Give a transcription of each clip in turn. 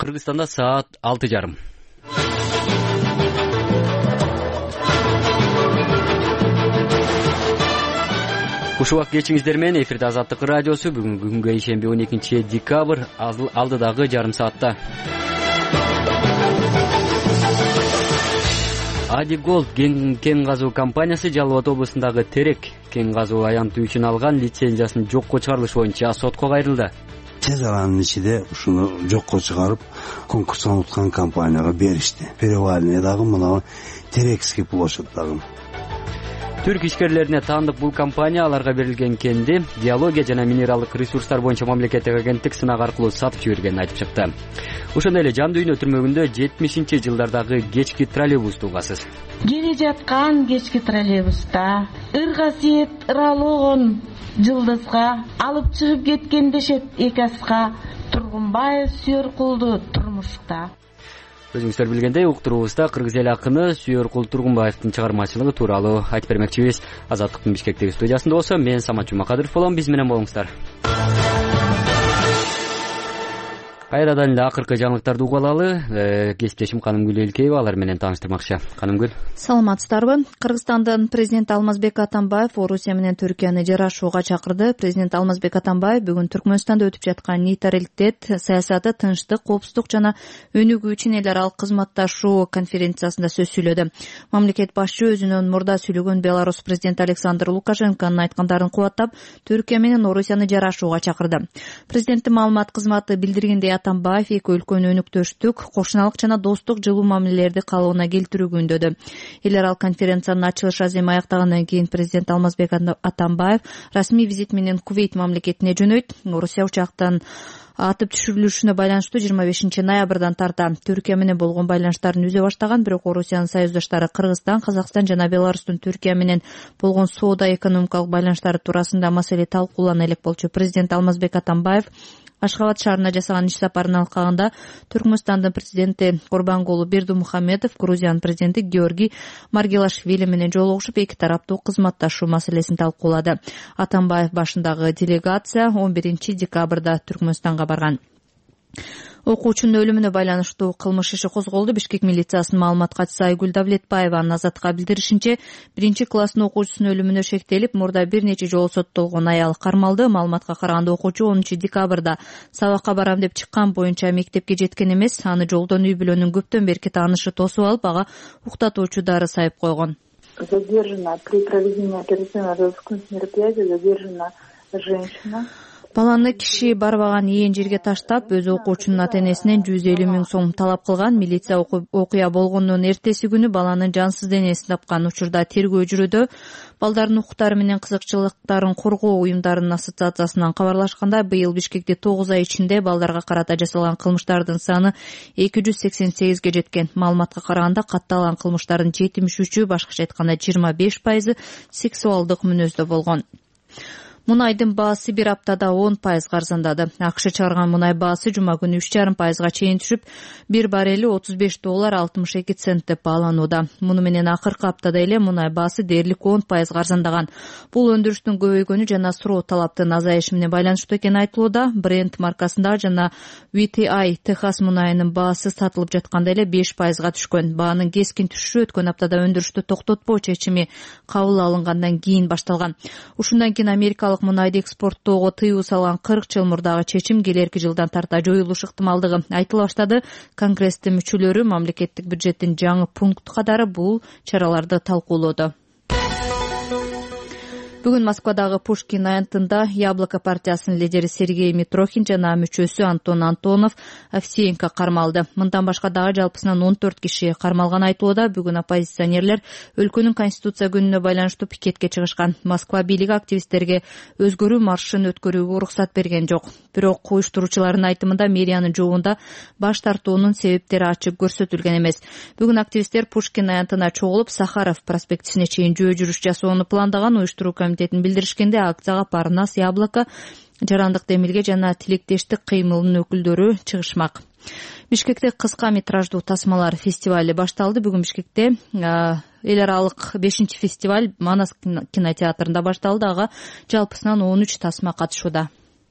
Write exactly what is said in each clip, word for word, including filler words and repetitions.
Кыргызстанда саат алты жарым. Ушул убакыт кечиңиздер менен эфирде Азаттык радиосу. Бүгүн күнгө ишемби он экинчи декабрь алдыдагы жарым саатта. Ади Голд кен казуу компаниясы Жалал Абад облусундагы Терек кен казуу аянтуу үчүн алган лицензиясын жокко чыгарылыш боюнча сотко кайрылды. Тез аранын ичинде ушуну жокко чыгарып, конкурстан уткан компанияга беришти. Перевальный дагы мына Терекский площадь дагы. Түрк ишкерлерине таандык бул компания аларга берилген кенди геология жана минералдык ресурстар боюнча мамлекеттик агенттик сынак аркылуу сатып жибергенин айтып чыкты. Ошондой эле Жан дүйнө түрмөгүндө жетимишинчи жылдардагы кечки троллейбусту угасыз. Келе жаткан кечки троллейбуста ыр касиет ыралогон жылдызга алып чыгып кеткен дешет эки аска Тургунбаев Сүйөркулду турмушта. Өзүңүздөр билгендей, уктуруубузда кыргыз эл акыны Сүйөркул Тургунбаевдин чыгармачылыгы тууралуу айтып бермекчибиз. Азаттыктын Бишкектеги студиясында болсо, мен Самат Жумакадыров болом. Биз менен болуңуздар. Кайрадан эле акыркы жаңылыктарды угуп алалы. Кесиптешим Канымгүл Элкеева алар менен тааныштырмакчы. Канымгүл. Саламатсыздарбы? Кыргызстандын президенти Алмазбек Атамбаев Орусия менен Түркияны жарашууга чакырды. Президент Алмазбек Атамбаев бүгүн Түркмөнстанда өтүп жаткан нейтралитет саясаты, тынчтык, коопсуздук жана өнүгүү үчүн эл аралык кызматташуу конференциясында сөз сүйлөдү. Мамлекет башчы өзүнөн мурда сүйлөгөн Беларусь президенти Александр Лукашенконун айткандарын кубаттап, Түркия менен Орусияны жарашууга чакырды. Президенттин маалымат кызматы билдиргендей, Атамбаев эки өлкөнү өнүктүштүк, кошуналык жана достук жылуу мамилелерди калыбына келтирүүгө үндөдү. Эл аралык конференциянын ачылыш аземи аяктагандан кийин президент Алмазбек Атамбаев расмий визит менен Кувейт мамлекетине жөнөйт. Орусия учактан атып түшүрүлүшүнө байланыштуу жыйырма бешинчи ноябрдан тарта Түркия менен болгон байланыштарын үзө баштаган, бирок Орусиянын союздаштары Кыргызстан, Казакстан жана Беларустун Түркия менен болгон соода экономикалык байланыштары туурасында маселе талкуулана элек болчу. Президент Алмазбек Атамбаев Ашхабад шаарына жасаган иш сапарын алкагында Түркмөнстандын президенти Курбангулу Бердимухамедов, Грузиянын президенти Георгий Маргелашвили менен жолугушуп, эки тараптуу кызматташуу маселесин талкуулады. Атамбаев башындагы делегация он биринчи декабрда Түркмөнстанга барган. Окуучунун өлүмүнө байланыштуу кылмыш иши козголду. Бишкек милициясынын маалымат катчысы Айгүл Давлетбаеванын Азаттыкка билдиришинче, биринчи класстын окуучусунун өлүмүнө шектелип, мурда бир нече жолу соттолгон аял кармалды. Маалыматка караганда, окуучу онунчу декабрда сабакка барам деп чыккан боюнча мектепке жеткен эмес. Аны жолдон үй бүлөнүн көптөн берки таанышы тосуп алып, ага уктатуучу дары сайып койгон. Задержана при проведении оперативно-розыскных мероприятий задержана женщина. Баланы киши барбаган ээн жерге таштап, өз окуучунун ата-энесинен жүз элүү миң сом талап кылган. Милиция окуя болгондон эртеси күнү баланын жансыз денесин тапкан. Учурда тергөө жүрүүдө. Балдардын укуктары менен кызыкчылыктарын коргоо уюмдарынын ассоциациясынан кабарлашканда, быйыл Бишкекте тогуз ай ичинде балдарга карата жасалган кылмыштардын саны эки жүз сексен сегизге жеткен. Маалыматка караганда, катталган кылмыштардын жетимиш үчү, башкача айтканда жыйырма беш пайызы сексуалдык мүнөздө болгон. Мунайдын баасы бир аптада он пайызга арзандады. АКШ чыгарган мунай баасы жума күнү үч жарым пайызга чейин түшүп, бир баррели отуз беш доллар алтымыш эки цент деп бааланууда. Муну менен акыркы аптада эле мунай баасы дээрлик он пайызга арзандаган. Бул өндүрүштүн көбөйгөнү жана суроо талаптын азайышы менен байланыштуу экени айтылууда. Brent маркасындагы жана ви ти ай Техас мунайынын баасы сатылып жатканда эле беш пайызга түшкөн. Баанын кескин түшүшү өткөн аптада өндүрүштү токтотпоо чечими кабыл алынгандан кийин башталган. Ушундан кийин Америкалык мунайды экспорттоого тыюу салган кырк жыл мурдагы чечим келерки жылдан тарта жоюлуш ыктымалдыгы айтыла баштады. Конгресстин мүчөлөрү мамлекеттик бюджеттин жаңы пункт катары бул чараларды талкуулоду. Бүгүн Москвадагы Пушкин аянтында Яблоко партиясынын лидери Сергей Митрохин жана мүчөсү Антон Антонов Овсеенко кармалды. Мындан башка дагы жалпысынан он төрт киши кармалган айтылууда. Бүгүн оппозиционерлер өлкөнүн конституция күнүнө байланыштуу пикетке чыгышкан. Москва бийлиги активисттерге өзгөрүү маршын өткөрүүгө уруксат берген жок. Бирок уюштуруучулардын айтымында мэриянын жообунда баш тартуунун себептери ачык көрсөтүлгөн эмес. Бүгүн активисттер Пушкин аянтына чогулуп, Сахаров проспектисине чейин жөө жүрүш жасоону пландаган. Уюштуруу комитетин билдиришкенде, акцияга Парнас, Яблоко, Жарандык Демилге жана Тилектештик кыймылынын өкүлдөрү чыгышмак. Бишкекте кыска метраждуу тасмалар фестивали башталды. Бүгүн Бишкекте эл аралык бешинчи фестиваль Манас кинотеатрында башталды. Ага жалпысынан он үч тасма катышууда.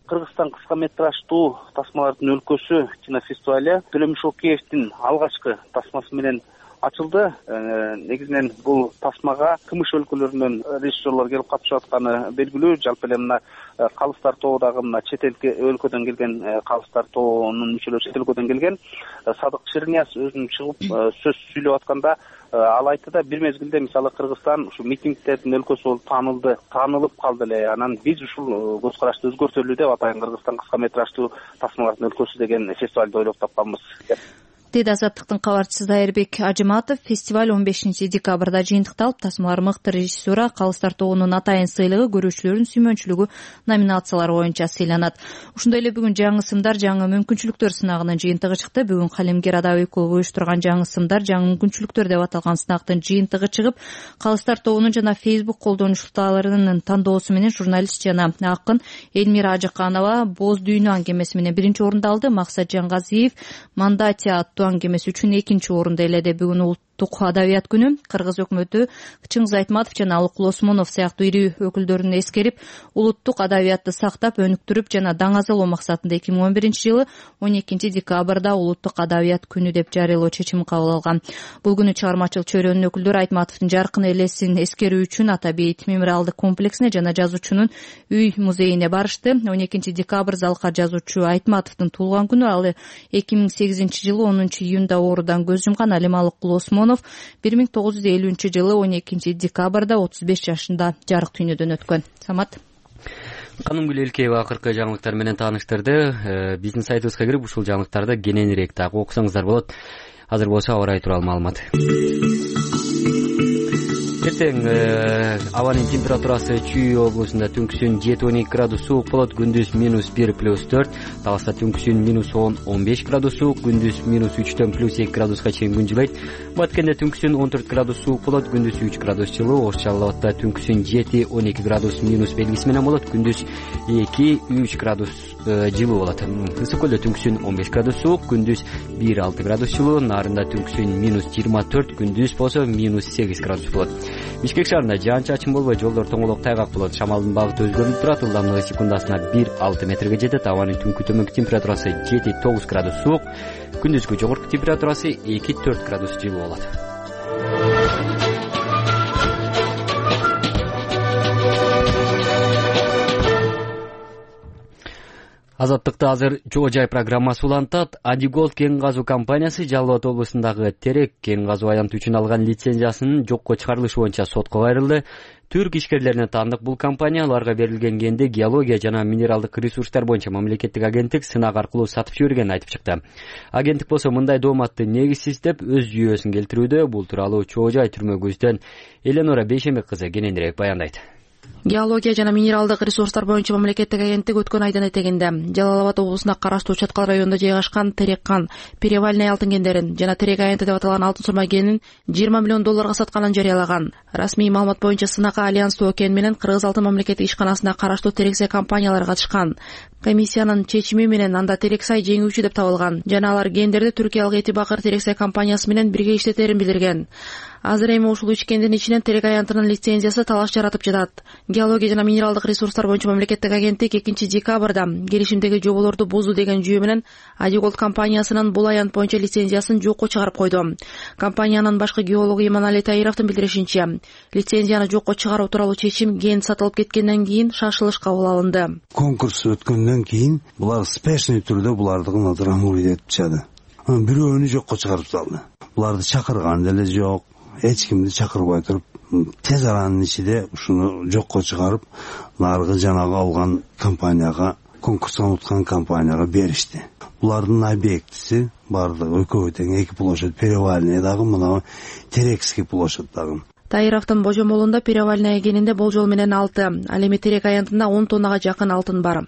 Кыргызстан кыска метраждуу тасмалардын өлкөсү кинофестивале Төлөм Шокеевдин алгачкы тасмасы менен ачылды. Негизинен бул тасмага кымыш өлкөлөрүнөн режиссерлор келип катышып атканы белгилүү. Жалпы эле мына калыстар тобудагы мына чет элге өлкөдөн келген калыстар тобунун мүчөлөрү чет өлкөдөн келген. Садык Шернияз өзүн чыгып сөз сүйлөп атканда ал айтты да, бир мезгилде мисалы Кыргызстан ушу митингдердин өлкөсү болуп таанылды, таанылып калды эле. Анан биз ушул көз карашты өзгөртөлү деп атайын Кыргызстан кыска метраждуу тасмалардын өлкөсү деген фестивалды ойлоп тапканбыз деп. Деди Азаттыктын кабарчысы Дайырбек Ажыматов. Фестиваль он бешинчи декабрда жыйынтыкталып, тасмалар мыкты режиссура, калыстар тобунун атайын сыйлыгы, көрүүчүлөрдүн сүймөнчүлүгү номинациялары боюнча сыйланат. Ошондой эле бүгүн жаңы сымдар, жаңы мүмкүнчүлүктөр сынагынын жыйынтыгы чыкты. Бүгүн Калемгер Адабий клубу уюштурган жаңы сымдар, жаңы мүмкүнчүлүктөр деп аталган сынактын жыйынтыгы чыгып, калыстар тобунун жана Facebook колдонуучуларынын тандоосу менен журналист жана акын Элмира Ажыканова Боз дүйнө аңгемеси менен биринчи орунду алды. Максат Жангазиев Мандатия аттуу аңгемеси үчүн экинчи орунду ээледи. Бүгүн улуттук адабият күнү. Кыргыз өкмөтү Чыңгыз Айтматов жана Алыкул Осмонов сыяктуу ири өкүлдөрүн эскерип, улуттук адабиятты сактап, өнүктүрүп жана даңазалоо максатында эки миң он биринчи жылы он экинчи декабрда улуттук адабият күнү деп жарыялоо чечими кабыл алган. Бул күнү чыгармачыл чөйрөнүн өкүлдөрү Айтматовдун жаркын элесин эскерүү үчүн Ата Бейит мемориалдык комплексине жана жазуучунун үй музейине барышты. он экинчи декабрь залка жазуучу Айтматовдун туулган күнү. Ал эки миң сегизинчи жылы онунчу июнда оорудан көз жумган. Алим Алыкул Осмонов бир миң тогуз жүз элүүнчү жылы он экинчи декабрда отуз беш жашында жарык дүйнөдөн өткөн. Самат. Канымгүл Элкеева акыркы жаңылыктар менен тааныштырды. Биздин сайтыбызга кирип ушул жаңылыктарды кененирээк дагы окусаңыздар болот. Азыр болсо аба ырайы тууралуу маалымат. Эртең абанын температурасы Чүй облусунда түнкүсүн жети он эки градус суук болот, күндүз минус бир плюс төрт, Таласта түнкүсүн минус он он беш градус суук, күндүз минус үчтөн плюс эки градуска чейин күн жылайт. Баткенде түнкүсүн он төрт градус суук болот, күндүз үч градус жылуу, Ош Жалал Абадта түнкүсүн жети он эки градус минус белгиси менен болот, күндүз эки үч градус жылуу болот. Ысык көлдө түнкүсүн он беш градус суук, күндүз бир алты градус жылуу, Нарында түнкүсүн минус жыйырма төрт, күндүз болсо минус сегиз градус болот. Бишкек шаарында жаан-чачын болбой, жолдор тоңолок тайгак болот. Шамалдын багыты өзгөрүп турат, ылдамдыгы секундасына бир алты метрге жетет. Абанын түнкү төмөнкү температурасы жети тогуз градус суук, күндүзгү жогорку температурасы эки төрт градус жылуу болот. Азаттыкты азыр Жоо жай программасы улантат. Адиголд кен казуу компаниясы Жалал Абад облусундагы терек кен казуу аянты үчүн алган лицензиясынын жокко чыгарылышы боюнча сотко кайрылды. Түрк ишкерлерине таандык бул компания аларга берилген кенди геология жана минералдык ресурстар боюнча мамлекеттик агенттик сынак аркылуу сатып жибергенин айтып чыкты. Агенттик болсо мындай дооматты негизсиз деп өз жүйөсүн келтирүүдө. Бул тууралуу Чоо жай түрмөгүбүздөн Эленора Бейшембек кызы кененирээк баяндайт. Геология жана минералдык ресурстар боюнча мамлекеттик агенттик өткөн айдын этегинде Жалал Абад облусуна караштуу Чаткал районунда жайгашкан Терек-кан, Перевальный алтын кендерин жана Терек аянты деп аталган алтын сурма кенин жыйырма миллион долларга сатканын жарыялаган. Расмий маалымат боюнча сынакка Альянстуу кен менен Кыргыз алтын мамлекеттик ишканасына караштуу Терексай компаниялары катышкан. Комиссиянын чечими менен анда Терексай жеңүүчү деп табылган жана алар кендерди Түркиялык Этибакыр Терексай компаниясы менен бирге иштетерин билдирген. Азыр эми ушул үч кендин ичинен Терек аянтынын лицензиясы талаш жаратып жатат. Геология жана минералдык ресурстар боюнча мамлекеттик агенттик экинчи декабрда келишимдеги жоболорду бузуу деген жүйө менен Адиголд компаниясынын бул аянт боюнча лицензиясын жокко чыгарып койду. Компаниянын башкы геологу Иманали Таировдун билдиришинче, лицензияны жокко чыгаруу тууралуу чечим кен сатылып кеткенден кийин шашылыш кабыл алынды. Конкурс өткөндөн кийин булар спешный түрдө булардыгын отурамын этип чыгды. Бирөөнү жокко чыгарып салды. Буларды чакырган деле жок. Эч кимди чакырбай туруп, тез аранын ичинде ушуну жокко чыгарып, наркы жанагы алган компанияга, конкурстан уткан компанияга беришти. Булардын объектиси бардыгы экөө тең эки площадь, Перевальный дагы, мына Терекский площадь дагы. Таировдун божомолунда Перевальный кенинде болжол менен алты, ал эми Терек аянтында он тоннага жакын алтын бар.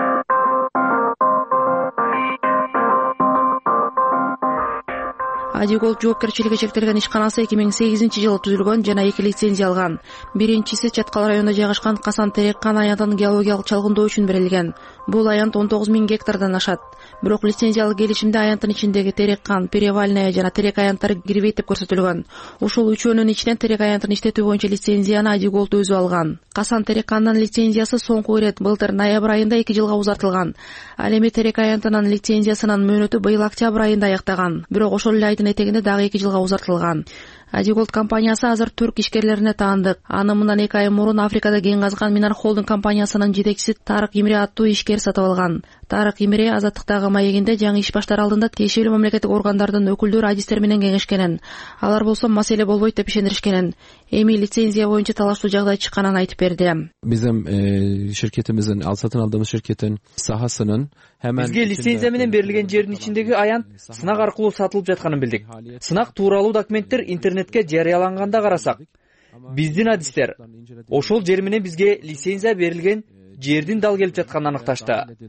Адиголд жоопкерчилиги чектелген ишканасы эки миң сегизинчи жылы түзүлгөн жана эки лицензия алган. Биринчиси Чаткал районунда жайгашкан Касан Терек-кан аянтынын геологиялык чалгындоо үчүн берилген. Бул аянт он тогуз миң гектардан ашат. Бирок лицензиялык келишимде аянттын ичиндеги терек кан, перевальная жана терек аянттары кирбейт деп көрсөтүлгөн. Ушул үчөөнүн ичинен терек аянтын иштетүү боюнча лицензияны Адиголд өзү алган. Касан терек канынын лицензиясы соңку ирет былтыр ноябрь айында эки жылга узартылган. Ал эми терек аянтынын лицензиясынын мөөнөтү быйыл октябрь айында аяктаган. Бирок ошол эле айдын этегинде дагы эки жылга узартылган. Адиголд компаниясы азыр түрк ишкерлерине таандык. Аны мындан эки ай мурун Африкада кен казган Минар Холдинг компаниясынын жетекчиси Тарык Имре аттуу ишкер сатып алган. Тарык Имре Азаттыктагы маегинде жаңы иш баштар алдында тиешелүү мамлекеттик органдардын өкүлдөрү адистер менен кеңешкенин. Алар болсо маселе болбойт деп ишендиришкенин. Эми лицензия боюнча талаштуу жагдай чыкканын айтып берди. Bizim e, şirketimizin, al satın aldığımız şirketin sahasının hemen Бизге лицензия менен берилген жердин ичиндеги аянт сынак аркылуу сатылып жатканын билдик. Сынак тууралуу документтер интернетке жарыяланганда карасак, биздин адистер ошол жер менен бизге лицензия берилген жердин дал келип жатканын аныкташты.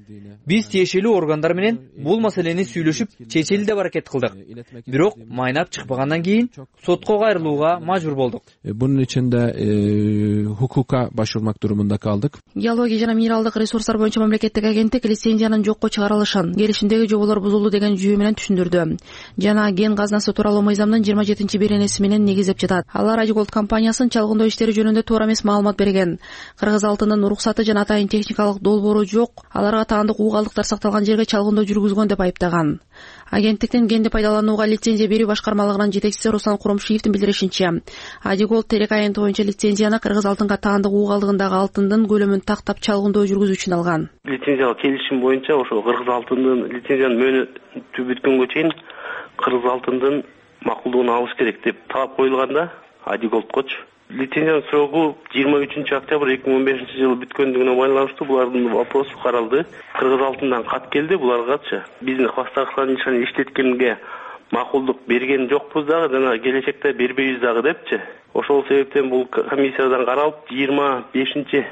Биз тиешелүү органдар менен бул маселени сүйлөшүп, чечели деп аракет кылдык. Бирок майнап чыкпагандан кийин сотко кайрылууга мажбур болдук. Bunun için de e, hukuka başvurmak durumunda kaldık. Геология жана минералдык ресурстар боюнча мамлекеттик агенттик лицензиянын жокко чыгарылышын, келишимдеги жоболор бузулду деген жүйө менен түшүндүрдү. Жана кен казнасы тууралуу мыйзамдын жыйырма жетинчи беренеси менен негиздеп жатат. Алар Адиголд компаниясынын чалгындоо иштери жөнүндө туура эмес маалымат берген. Кыргыз алтынын уруксаты жана атайын техникалык долбоору жок, аларга таандык угалдыктар сакталган жерге чалгындоо жүргүзгөн деп айыптаган. Агенттиктин кенди пайдаланууга лицензия берүү башкармалыгынын жетекчиси Руслан Куромшиевдин билдиришинче, Адиголд терек аянты боюнча лицензияны Кыргыз алтынга таандык угалдыгындагы алтындын көлөмүн тактап чалгындоо жүргүзүү үчүн алган. Лицензиялык келишим боюнча ошо Кыргыз алтындын лицензиянын мөөнөтү бүткөнгө чейин Кыргыз алтындын макулдугун алыш керек деп талап коюлганда Адиголдкочу лицензиянын срогу жыйырма үчүнчү октябрь эки миң он бешинчи жылы бүткөндүгүнө байланыштуу булардын вопросу каралды. Кыргыз алтындан кат келди буларгачы. Биздин хвостовскан нишаны иштеткенге макулдук берген жокпуз дагы, жана келечекте бербейбиз дагы депчи. Ошол себептен бул комиссиядан каралып жыйырма бешинчи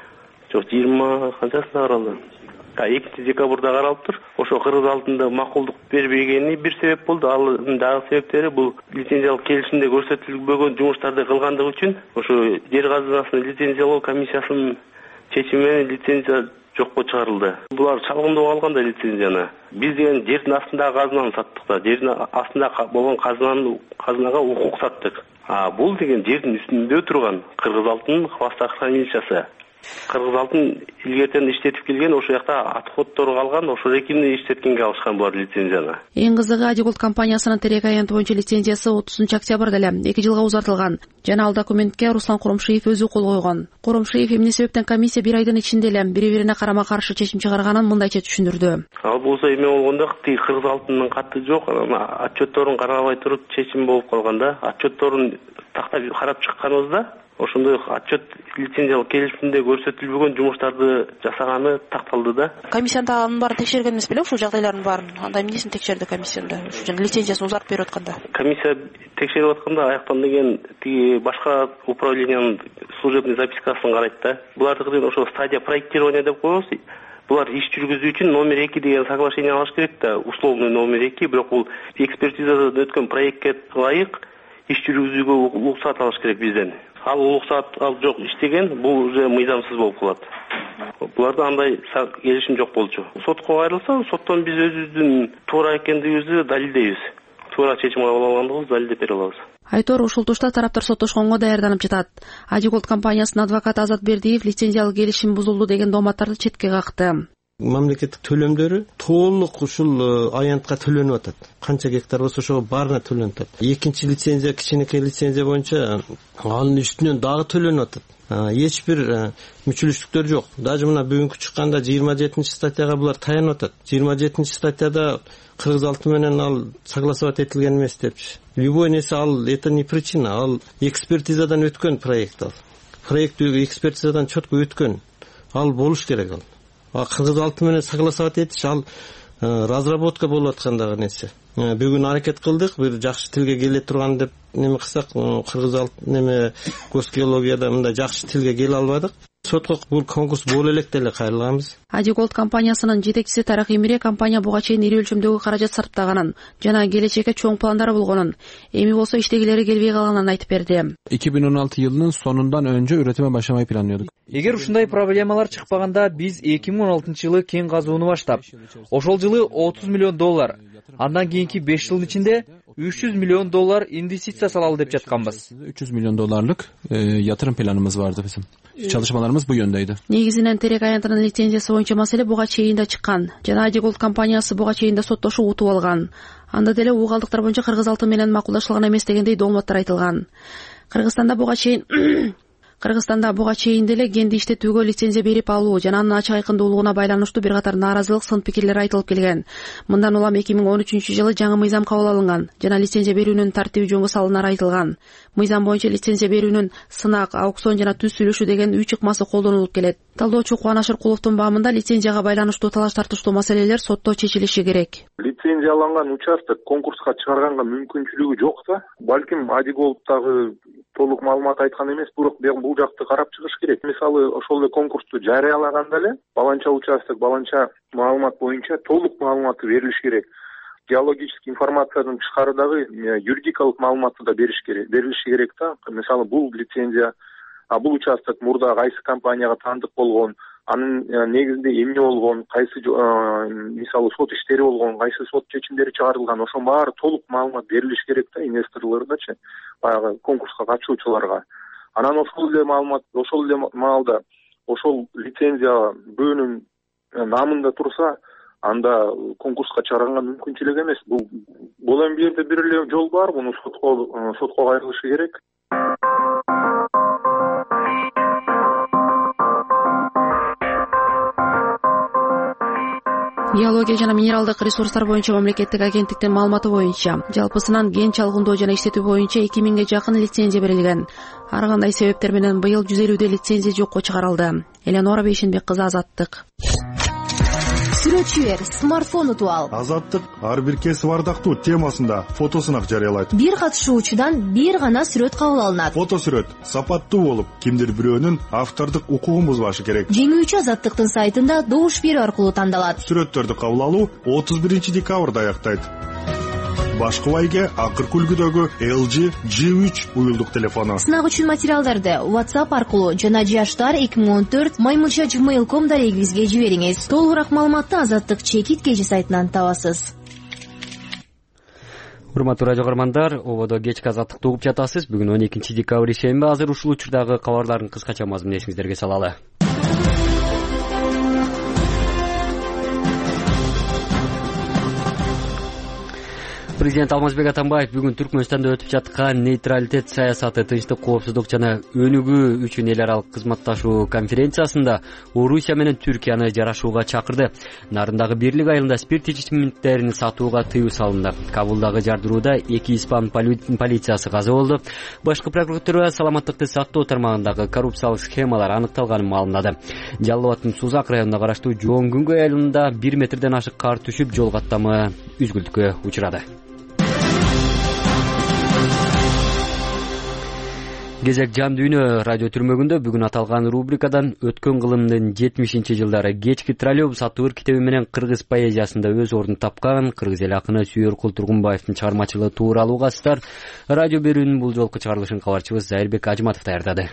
жок жыйырма канчасында каралды? экинчи декабрда каралыптыр. Ошо Кыргыз алтында макулдук бербегени бир себеп болду. Ал дагы себептери бул лицензиялык келишимде көрсөтүлбөгөн жумуштарды кылгандыгы үчүн ошо жер казынасынын лицензиялоо комиссиясынын чечими менен лицензия жокко чыгарылды. Булар чалгындоо алганда лицензияны. Биз деген жердин астындагы казынаны саттык да, жердин астында болгон казынаны казынага укук саттык. А бул деген жердин үстүндө турган Кыргыз алтынын хвостохранилищасы. Кыргыз алтын илгертен иштетип келген, ошол жакта отходдор калган, ошол экини иштеткенге алышкан булар лицензияны. Эң кызыгы Адиголд компаниясынын терек аянты боюнча лицензиясы отузунчу октябрда эле эки жылга узартылган. Жана ал документке Руслан Куромшиев өзү кол койгон. Куромшиев эмне себептен комиссия бир айдын ичинде эле бири-бирине карама-каршы чечим чыгарганын мындайча түшүндүрдү. Ал болсо эме болгондо тиги Кыргыз алтынынын каты жок, отчетторун карабай туруп чечим болуп калганда, отчетторун тактап карап чыкканыбызда ошондой отчет лицензиялык келишимде көрсөтүлбөгөн жумуштарды жасаганы такталды да. Комиссияда анын баарын текшерген эмес беле, ушул жагдайлардын баарын? Анда эмнесин текшерди комиссияда? Ушу жана лицензиясын узартып берип атканда. Комиссия текшерип атканда аяктан деген тиги башка управлениянын служебный запискасын карайт да. Булардыкы деген ошо стадия проектирования деп коебуз. Булар иш жүргүзүү үчүн номер эки деген соглашение алыш керек да, условный номер эки, бирок бул экспертизадан өткөн проектке ылайык иш жүргүзүүгө уруксат алыш керек бизден. Ал уруксат ал жок иштеген, бул уже мыйзамсыз болуп калат. Буларда андай келишим жок болчу. Сотко кайрылса, соттон биз өзүбүздүн туура экендигибизди далилдейбиз. Туура чечим кабыл алгандыгыбызды далилдеп бере алабыз. Айтор ушул тушта тараптар соттошконго даярданып жатат. Адиголд компаниясынын адвокаты Азат Бердиев лицензиялык келишим бузулду деген дооматтарды четке какты. Мамлекеттик төлөмдөрү толук ушул аянтка төлөнүп атат. Канча гектар болсо ошого баарына төлөнүп атат. Экинчи лицензия, кичинекей лицензия боюнча анын үстүнөн дагы төлөнүп атат. Эч бир мүчүлүштүктөр жок. Даже мына бүгүнкү чыкканда жыйырма жетинчи статьяга булар таянып атат. жыйырма жетинчи статьяда Кыргыз алтын менен ал согласовать этилген эмес депчи. Любой нерсе ал это не причина, ал экспертизадан өткөн проект ал. Проект экспертизадан четко өткөн. Ал болуш керек ал. А Кыргыз алтын менен согласовать этиш ал разработка болуп аткандагы нерсе. Бүгүн аракет кылдык, бир жакшы тилге келе турган деп неме кылсак, Кыргыз алтын неме госгеологияда мындай жакшы тилге келе албадык. сотко бул конкурс боло элек деле кайрылганбыз. Адиголд компаниясынын жетекчиси Тарак Эмире компания буга чейин ири өлчөмдөгү каражат сарптаганын жана келечекке чоң пландары болгонун, эми болсо иштегилери келбей калганын айтып берди. iki bin on altı yılının sonundan önce üretime başlamayı planlıyorduk. Эгер ушундай проблемалар чыкпаганда биз эки миң он алтынчы жылы кен казууну баштап, ошол жылы отуз миллион доллар, андан кийинки беш жылдын ичинде үч жүз миллион доллар инвестиция салалы деп жатканбыз. üç yüz milyon dolarlık e, yatırım planımız vardı bizim. Çalışmalarımız bu yöndeydi. Негизинен терек аянтынын лицензиясы боюнча маселе буга чейин да чыккан. Жана Адиголд компаниясы буга чейин да соттошуп утуп алган. Анда деле угалдыктар боюнча Кыргыз алтын менен макулдашылган эмес дегендей долматтар айтылган. Кыргызстанда буга чейин Кыргызстанда буга чейин деле кенди иштетүүгө лицензия берип алуу жана анын ачык айкындуулугуна байланыштуу бир катар нааразылык сын пикирлер айтылып келген. Мындан улам эки миң он үчүнчү жылы жаңы мыйзам кабыл алынган жана лицензия берүүнүн тартиби жөнгө салынары айтылган. Мыйзам боюнча лицензия берүүнүн сынак, аукцион жана түз сүйлөшүү деген үч ыкмасы колдонулуп келет. Талдоочу Кубаныч Эркуловдун баамында лицензияга байланыштуу талаш тартыштуу маселелер сотто чечилиши керек. Лицензияланган участок конкурска чыгарганга мүмкүнчүлүгү жок да. Балким Адиголдтагы толук маалымат айткан эмес, бирок бул жакты карап чыгыш керек. Мисалы, ошол эле конкурсту жарыялаганда эле баланча участок, баланча маалымат боюнча толук маалыматы берилиш керек. Геологический информацияны чыгаруудагы юридикалык маалыматты да бериш керек, берилиши керек да. Мисалы, бул лицензия, а бул участок мурда кайсы компанияга таандык болгон, анын негизинде эмне болгон, кайсы мисалы сот иштери болгон, кайсы сот чечимдери чыгарылган, ошонун баары толук маалымат берилиш керек да инвесторлоргачы, баягы конкурска катышуучуларга. Анан ошол эле маалымат, ошол эле маалда ошол лицензия бөөнүн намында турса, анда конкурска чыгарганга мүмкүнчүлүк эмес. Бул бул эми бир жерде бир эле жол бар, муну сотко сотко кайрылышы керек. Геология жана минералдык ресурстар боюнча мамлекеттик агенттиктин маалыматы боюнча жалпысынан кен чалгындоо жана иштетүү боюнча эки миңге жакын лицензия берилген. Ар кандай себептер менен быйыл жүз элүүдө лицензия жокко чыгарылды. Эленора Бейшенбек кызы, Азаттык. Сүрөтчүлөр смартфон утуп ал. Азаттык ар бир кесип ардактуу темасында фотосунак жарыялайт. Бир катышуучудан бир гана сүрөт кабыл алынат. Фото сүрөт сапаттуу болуп, кимдир бирөөнүн автордук укугун бузбашы керек. Жеңүүчү Азаттыктын сайтында добуш берүү аркылуу тандалат. Сүрөттөрдү кабыл алуу отуз биринчи декабрда аяктайт. Башкы байге акыркы үлгүдөгү эл джи джи үч уюлдук телефону. Сынак үчүн материалдарды WhatsApp аркылуу жана жаштар эки миң он төрт маймылча gmail точка ком дарегибизге жибериңиз. Толугураак маалыматты Азаттык чекит кежи сайтынан табасыз. Урматтуу радио көрөрмандар, ободо кечки Азаттыкты угуп жатасыз. Бүгүн он экинчи декабрь шемби. Азыр ушул учурдагы кабарлардын кыскача мазмунун эсиңиздерге салалы. Президент Алмазбек Атамбаев бүгүн Түркмөнстанда өтүп жаткан нейтралитет саясаты, тынчтык, коопсуздук жана өнүгүү үчүн эл аралык кызматташуу конференциясында Орусия менен Түркияны жарашууга чакырды. Нарындагы Бирлик айылында спирт ичимдиктерин сатууга тыюу салынды. Кабулдагы жардырууда эки испан полициясы каза болду. Башкы прокуратура саламаттыкты сактоо тармагындагы коррупциялык схемалар аныкталганын маалымдады. Жалал Абаддын Сузак районуна караштуу Жоон-Күнгөй айылында бир метрден ашык кар түшүп, жол каттамы үзгүлтүккө учурады. Кезек жан дүйнө радио түрмөгүндө бүгүн аталган рубрикадан өткөн кылымдын жетимишинчи жылдары кечки троллейбус аттуу китеби менен кыргыз поэзиясында өз ордун тапкан кыргыз эл акыны Сүйөркул Тургунбаевдин чыгармачылыгы тууралуу катыштар. Радио берүүнүн бул жолку чыгарылышын кабарчыбыз Зайырбек Ажматов даярдады.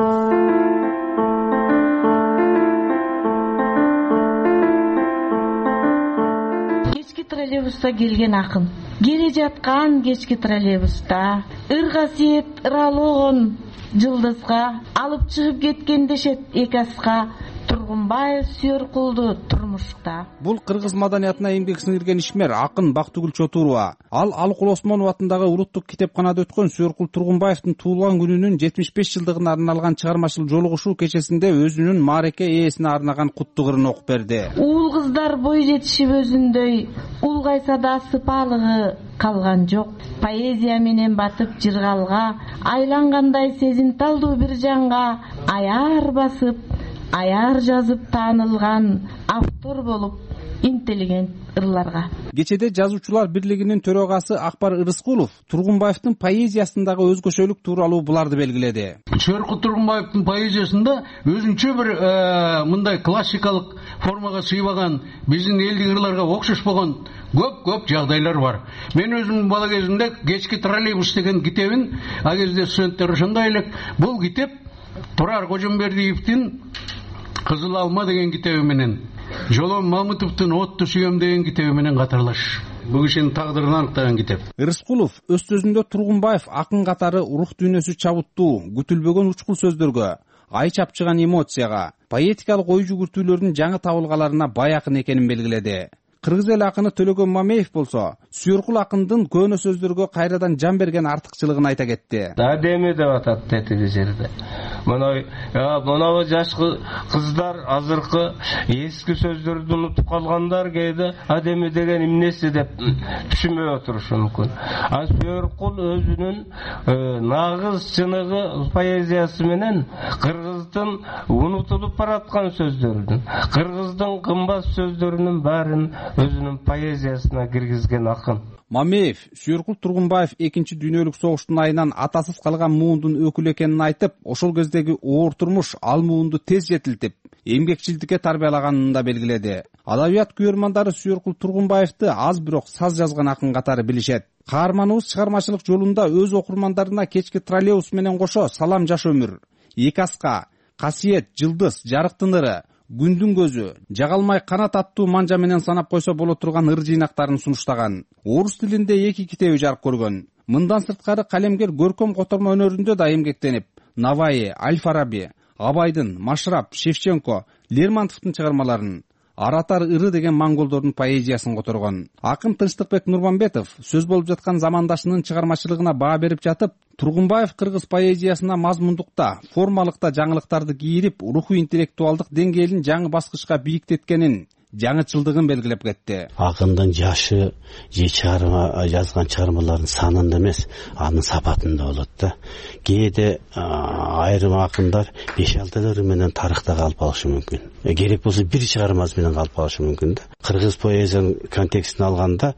Троллейбуста келген акын келе жаткан кечки троллейбуста ыргасиет ыралогон жылдызга алып чыгып кеткен дешет эки аска Тургунбаев Сүйөркулду турмушта. Бул кыргыз маданиятына эмгек сиңирген ишмер акын Бактыгүл Чотурова. Ал Алыкул Осмонов атындагы улуттук китепканада өткөн Сүйөркул Тургунбаевдин туулган күнүнүн жетимиш беш жылдыгына арналган чыгармачыл жолугушуу кечесинде өзүнүн маареке ээсине арнаган куттук ырын окуп берди. Уул кыздар бой жетишип өзүндөй улгайса да сыпалыгы калган жок. Поэзия менен батып жыргалга айлангандай сезимталдуу бир жанга аяр басып аяр жазып таанылган автор болуп интеллигент ырларга. Кечеде Жазуучулар бирлигинин төрагасы Акбар Ырыскулов Тургунбаевдин поэзиясындагы өзгөчөлүк тууралуу буларды белгиледи. Сүйөркул Тургунбаевдин поэзиясында өзүнчө бир мындай классикалык формага сыйбаган, биздин элдик ырларга окшошпогон көп-көп жагдайлар бар. Мен өзүм бала кезимде Кечки троллейбус деген китебин, а кезде студенттер ошондой элек, бул китеп Турар Кожомбердиевдин Кызыл алма деген китеби менен, Жолон Мамытовдун Отту сүйөм деген китеби менен катарлаш. Бул кишинин тагдырын аныктаган китеп. Ырыскулов өз сөзүндө Тургунбаев акын катары рух дүйнөсү чабыттуу, күтүлбөгөн учкул сөздөргө, ай чапчыган эмоцияга, поэтикалык ой жүгүртүүлөрдүн жаңы табылгаларына бай акын экенин белгиледи. Кыргыз эл акыны Төлөгөн Мамеев болсо, Сүйөркул акындын көөнө сөздөргө кайрадан жан берген артыкчылыгын айта кетти. Адеми деп атат тетиги жерде. Мына мына жаш кыздар азыркы эски сөздөрдү унутуп калгандар, кээде адеми деген эмнеси деп түшүнбөй отурушу мүмкүн. А Сүйөркул өзүнүн нагыз чыныгы поэзиясы менен кыргыздын унутулуп бараткан сөздөрүн, кыргыздын кымбат сөздөрүнүн баарын өзүнүн поэзиясына киргизген акын. Мамеев Сүйөркул Тургунбаев экинчи дүйнөлүк согуштун айынан атасыз калган муундун өкүлү экенин айтып, ошол кездеги оор турмуш ал муунду тез жетилтип, эмгекчилдикке тарбиялаганын да белгиледи. Адабият күйөрмандары Сүйөркул Тургунбаевди аз бирок саз жазган акын катары билишет. Каарманыбыз чыгармачылык жолунда өз окурмандарына Кечки троллейбус менен кошо Салам жаш өмүр, Эки аска, Касиет, Жылдыз, Жарыктын ыры, Күндүн көзү, Жагалмай канат аттуу манжа менен санап койсо боло турган ыр жыйнактарын сунуштаган. Орус тилинде эки китеби жарык көргөн. Мындан сырткары калемгер көркөм котормо өнөрүндө да эмгектенип, Наваи, Аль-Фараби, Абайдын, Машрап, Шевченко, Лермонтовдун чыгармаларын, Аратар ыры деген монголдордун поэзиясын которгон. Акын Тынчтыкбек Нурманбетов сөз болуп жаткан замандашынын чыгармачылыгына баа берип жатып, Тургунбаев кыргыз поэзиясына мазмундукта, формалыкта жаңылыктарды кийирип, руху интеллектуалдык деңгээлин жаңы баскычка бийиктеткенин, жаңычылдыгын белгилеп кетти. Акындын жашы же чыгарма жазган чыгармалардын санында эмес, анын сапатында болот да. Кээде айрым акындар беш алты ыры менен тарыхта калып калышы мүмкүн. Керек болсо бир чыгармасы менен калып калышы мүмкүн да. Кыргыз поэзиянын контекстин алганда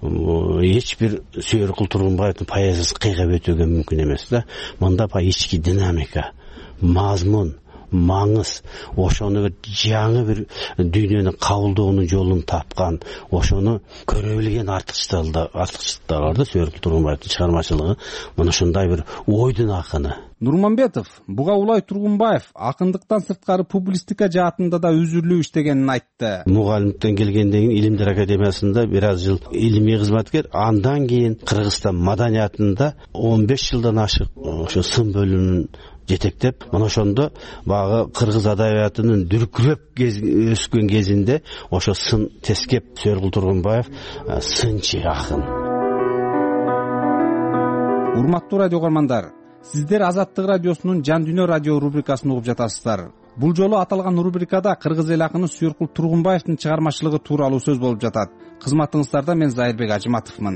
эч бир Сүйөркул Тургунбаевдин поэзиясы кыйгап өтүүгө мүмкүн эмес да. Мында ички динамика, мазмун, маңыз, ошону бир жаңы бир дүйнөнү кабылдоонун жолун тапкан, ошону көрө билген артыкчылыктар бар да Сүйөркул Тургунбаевдин чыгармачылыгы. Мына ушундай бир ойдун акыны. Нурманбетов буга улай Тургунбаев акындыктан сырткары публистика жаатында да үзүрлүү иштегенин айтты. Мугалимдиктен келгенден кийин Илимдер академиясында бир аз жыл илимий кызматкер, андан кийин Кыргызстан маданиятында он беш жылдан ашык ошо сын бөлүмүн жетектеп, мына ошондо багы кыргыз адабиятынын дүркүрөп өскөн кезинде ошо сын тескеп Сүйөркул Тургунбаев сынчы акын. Урматтуу радио көрмандар, сиздер Азаттык радиосунун Жан дүйнө радио рубрикасын угуп жатасыздар. Бул жолу аталган рубрикада кыргыз эл акыны Сүйөркул Тургунбаевдин чыгармачылыгы тууралуу сөз болуп жатат. Кызматыңыздарда мен Зайырбек Ажыматовмун.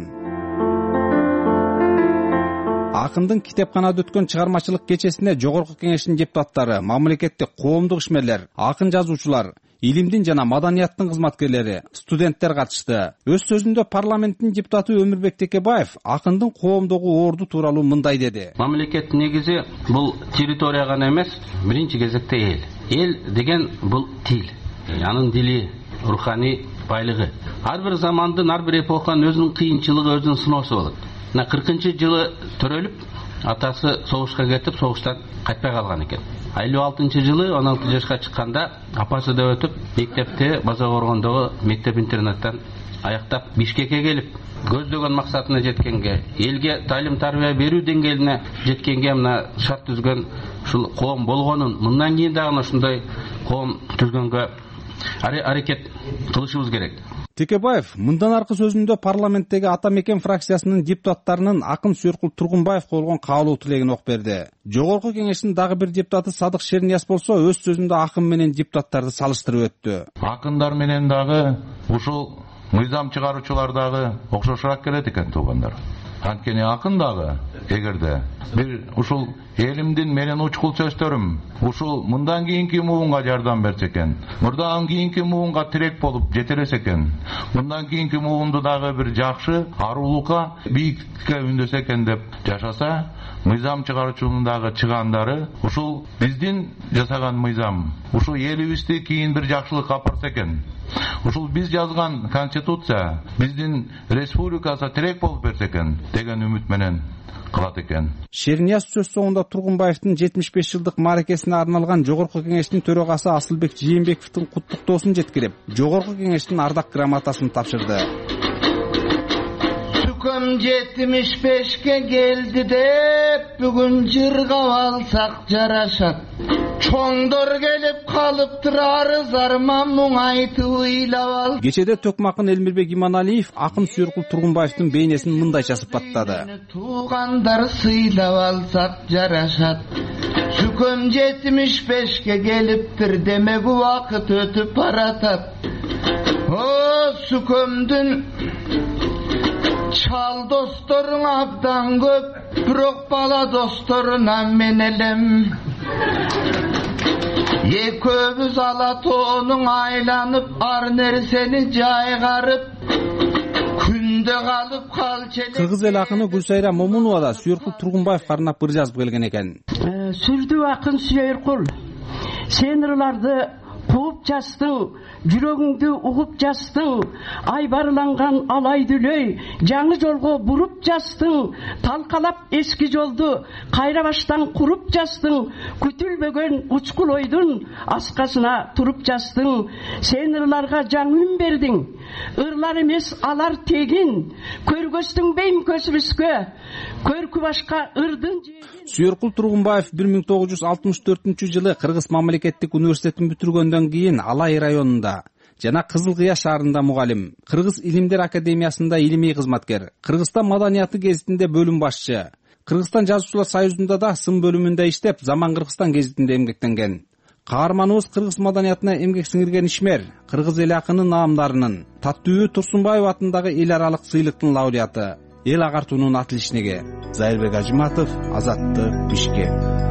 Акындын китепканада өткөн чыгармачылык кечесине Жогорку Кеңештин депутаттары, мамлекеттик коомдук ишмерлер, акын жазуучулар, илимдин жана маданияттын кызматкерлери, студенттер катышты. Өз сөзүндө парламенттин депутаты Өмүрбек Текебаев акындын коомдогу орду тууралуу мындай деди. Мамлекет негизи бул территория гана эмес, биринчи кезекте эл. Эл деген бул тил. Анын дили, руханий байлыгы. Ар бир замандын, ар бир эпоханын өзүнүн кыйынчылыгы, өзүнүн сыноосу болот. Мына кыркынчы жылы төрөлүп, атасы согушка кетип, согуштан кайтпай калган экен. элүү алтынчы жылы он алты жашка чыкканда апасы да өтүп, мектепте База Коргондогу мектеп интернаттан аяктап Бишкекке келип, көздөгөн максатына жеткенге, элге талим тарбия берүү деңгээлине жеткенге мына шарт түзгөн ушул коом болгонун, мындан кийин дагы ушундай коом түзгөнгө аракет кылышыбыз керек. Текебаев мындан аркы сөзүндө парламенттеги Ата Мекен фракциясынын депутаттарынын акын Сүйөркул Тургунбаевге болгон каалоо тилегин окуп берди. Жогорку Кеңештин дагы бир депутаты Садык Шернияз болсо өз сөзүндө акын менен депутаттарды салыштырып өттү. Акындар менен дагы ушул мыйзам чыгаруучулар дагы окшошураак келет экен туугандар. Анткени акын дагы эгерде бир ушул элимдин менен учкул сөздөрүм ушул мындан кийинки муунга жардам берсе экен, мындан кийинки муунга тирек болуп жетелесе экен, мындан кийинки муунду дагы бир жакшы арулукка, бийиктикке үндөсө экен деп жашаса, мыйзам чыгаруучунун дагы чыгандары ушул биздин жасаган мыйзам ушул элибизди кийин бир жакшылыкка алып барса экен. Ушул биз жазган конституция биздин республикага тирек болуп берсе экен деген үмүт менен кылат экен. Шернияз сөз соңунда Тургунбаевдин жетимиш беш жылдык мааракесине арналган Жогорку Кеңештин төрагасы Асылбек Жээнбековдун куттуктоосун жеткирип, Жогорку Кеңештин ардак грамотасын тапшырды. Сүкөм жетимиш бешке келди деп бүгүн жыргап алсак жарашат. Чоңдор келип калыптыр арыз арман муң айтып ыйлап ал. Кечеде Төкмакын Элмирбек Иманалиев акын Сүйөркул Тургунбаевдин бейнесин мындайча сыпаттады. Туугандар сыйлап алсак жарашат. Сүкөм жетимиш бешке келиптир демек убакыт өтүп баратат. О, сүкөмдүн чал досторуң абдан көп, бирок бала досторуна мен элем. Экөөбүз ала тоонуң айланып, ар нерсени жайгарып, күндө калып калчу эле. Кыргыз эл акыны Гүлсайра Момунова да Сүйөркул Тургунбаевге арнап бир жазып келген экен. Сүрдүү акын Сүйөркул, сен ырларды кууп жастың, жүрөгүңдү угуп жастың, айбарланган алай дүлөй, жаңы жолго буруп жастың, талкалап эски жолду кайра баштан куруп жастың, күтүлбөгөн учкул ойдун аскасына туруп жастың, сен ырларга жаңы үн бердиң, ырлар эмес алар тегин, көргөстүң бейм көзүбүзгө, көркү башка ырдын. Сүйөркул Тургунбаев бир миң тогуз жүз алтымыш төртүнчү жылы Кыргыз мамлекеттик университетин бүтүргөндөн кийин Алай районунда жана Кызыл Кыя шаарында мугалим, Кыргыз Илимдер академиясында илимий кызматкер, Кыргызстан маданияты гезитинде бөлүм башчы, Кыргызстан жазуучулар союзунда да сын бөлүмүндө иштеп, Заман Кыргызстан гезитинде эмгектенген. Каарманыбыз Кыргыз маданиятына эмгек сиңирген ишмер, Кыргыз эл акыны наамдарынын, Таттуу Турсунбаев атындагы эл аралык сыйлыктын лауреаты, эл агартуунун атылышнеги. Зайырбек Ажиматов, Азаттык, Бишкек.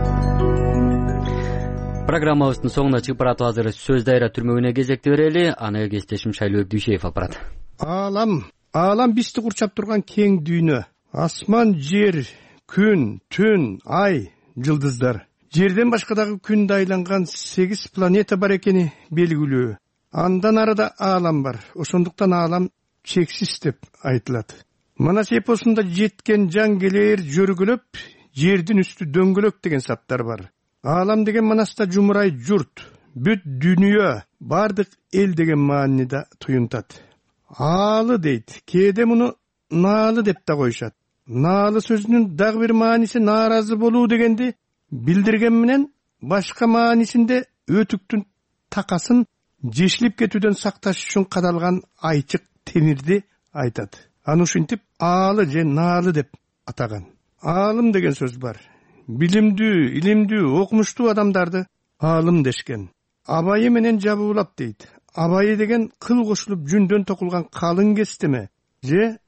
Программабыздын соңуна чыгып баратып азыр сөз дайра түрмөгүнө кезекти берели. Аны кесиптешим Шайлообек Дүйшеев алып барат. Алам, алам бизди курчап турган кең дүйнө. Асман, жер, күн, түн, ай, жылдыздар. Жерден башка дагы күндө айланган сегиз планета бар экени белгилүү. Андан арыда алам бар. Ошондуктан алам чексиз деп айтылат. Манас эпосунда жеткен жан келер жөргөлөп, жердин үстү дөңгөлөк деген саптар бар. Алам деген манаста жумурай журт, бүт дүйнө, бардык эл деген мааниде туюнтат. Аалы дейт, кээде муну наалы деп да коюшат. Наалы сөзүнүн дагы бир мааниси нааразы болуу дегенди билдирген менен башка маанисинде өтүктүн такасын жешилип кетүүдөн сакташ үчүн кадалган айчык темирди айтат. Аны ушинтип аалы же наалы деп атаган. Аалым деген сөз бар. Билимдүү, илимдүү, окумуштуу адамдарды аалым дешкен. Абайы менен жабуулап дейт. Абайы деген кыл кошулуп жүндөн токулган калың кестеме же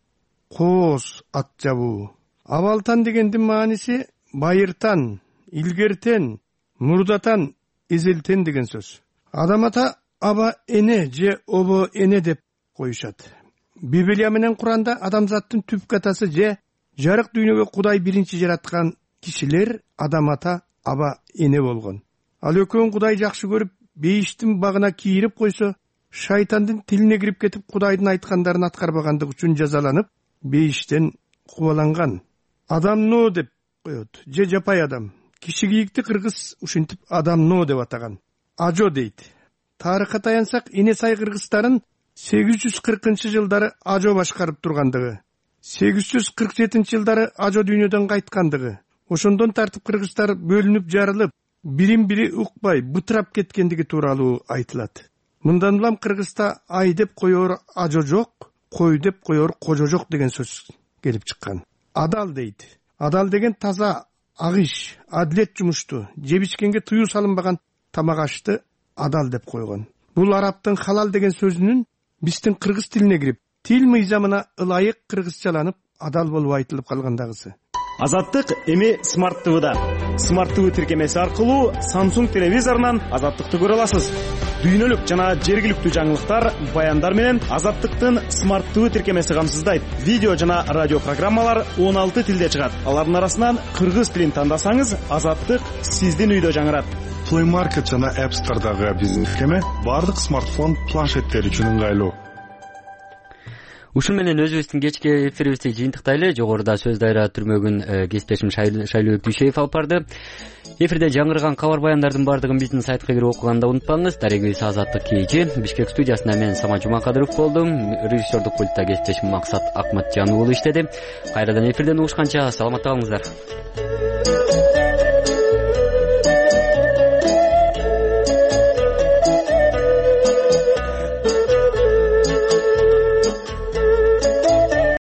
кооз ат жабуу. Абалтан дегендин мааниси байыртан, илгертен, мурдатан, эзелтен деген сөз. Адам ата аба эне же обо эне деп коюшат. Библия менен Куранда адамзаттын түпкү атасы же жарык дүйнөгө Кудай биринчи жараткан кишилер адам ата аба эне болгон. Ал экөөнү Кудай жакшы көрүп, бейиштин багына кийирип койсо, шайтандын тилине кирип кетип Кудайдын айткандарын аткарбагандык үчүн жазаланып, бейиштен кубаланган. Адамно деп коет, же жапай адам. Киши кийикти кыргыз ушинтип адамно деп атаган. Ажо дейт. Тарыхка таянсак, Энесай кыргыздарын сегиз жүз кыркынчы жылдары ажо башкарып тургандыгы, сегиз жүз кырк жетинчи жылдары ажо дүйнөдөн кайткандыгы, ошондон тартып кыргыздар бөлүнүп жарылып, бирин-бири укпай, бытырап кеткендиги тууралуу айтылат. Мындан улам Кыргызда ай деп коёр ажо жок, кой деп коёр кожо жок деген сөз келип чыккан. Адал дейт. Адал деген таза, агыш, адилет жумушту, жебичкенге тыюу салынбаган тамак ашты адал деп койгон. Бул арабтын халал деген сөзүнүн биздин кыргыз тилине кирип, тил мыйзамына ылайык кыргызчаланып адал болуп айтылып калгандагысы. Азаттык эми смарт ТВда. Смарт ТВ тиркемеси аркылуу Samsung телевизорунан Азаттыкты көрө аласыз. Дүйнөлүк жана жергиликтүү жаңылыктар, баяндар менен Азаттыктын смарт ТВ тиркемеси камсыздайт. Видео жана радио программалар он алты тилде чыгат. Алардын арасынан кыргыз тилин тандасаңыз, Азаттык сиздин үйдө жаңырат. Play Market жана App Store'дагы биздин тиркеме бардык смартфон, планшеттер үчүн ыңгайлуу. Ушун менен өзүбүздүн кечки эфирибизди жыйынтыктайлы. Жогоруда сөз дайра түрмөгүн кесиптешим Шайлообек Дүйшеев алып барды. Эфирде жаңырган кабар баяндардын бардыгын биздин сайтка кирип окуганды унутпаңыз. Дарегибиз Азаттык кийичи. Бишкек студиясында мен Самат Жумакадыров болдум. Режиссердук пультта кесиптешим Максат Акматжан уулу иштеди. Кайрадан эфирден угушканча саламатта калыңыздар.